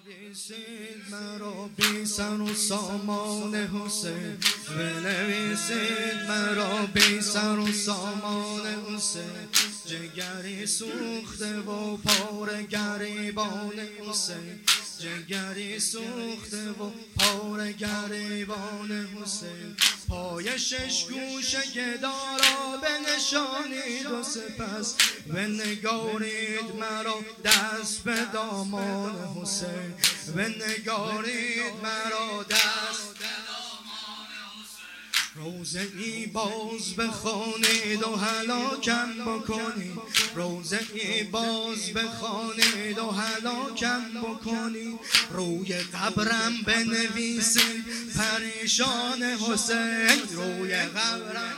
بنویسید مرا بی سر و سامان حسین، بنویسید مرا بی سر و سامان حسین. جگری سوخته و پاره گریبان حسین، جگری سوخته و پاره گریبان حسین. پای شش گوشه گدارا بنشانید و سپس بنگارید مرا دست به دامان حسین، بنگارید مرا دست به دامان حسین. روزه ای باز بخوانید و هلاکم بکنید، روزه ای باز بخوانید و هلاکم بکنید. روی قبرم بنویسید پریشان حسین، روی قبرم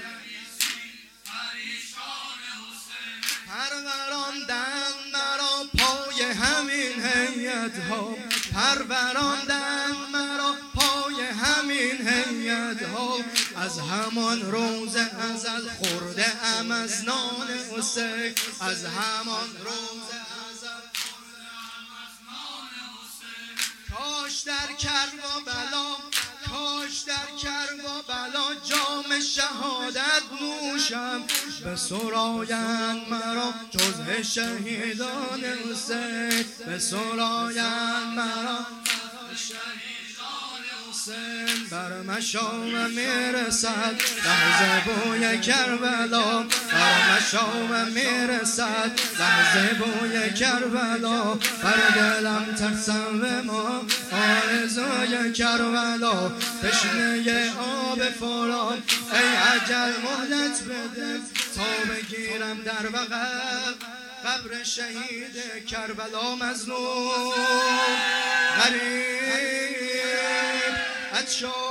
پروراندن مرا پای همین هیئت ها، پروراندن مرا پای همین هیئت ها. از همان روز ازل خورده ام از نان حسین، از همان روز ازل خورده ام از نان حسین. کاش در کربلا، کاش در کربلا جام شهادت نوشم، به سرایند مرا جز شهیدان حسین، به سرایند مرا شهیدان حسین. بر مشام میرسد لحظه بوی کربلا، بر مشام میرسد لحظه بوی کربلا. بر دلم ترسم به ما آرزوی کربلا، تشنه آب فرات ای اجل مهلت بده تا بگیرم در بغل قبر شهید کربلا. مظلوم غریب عطشان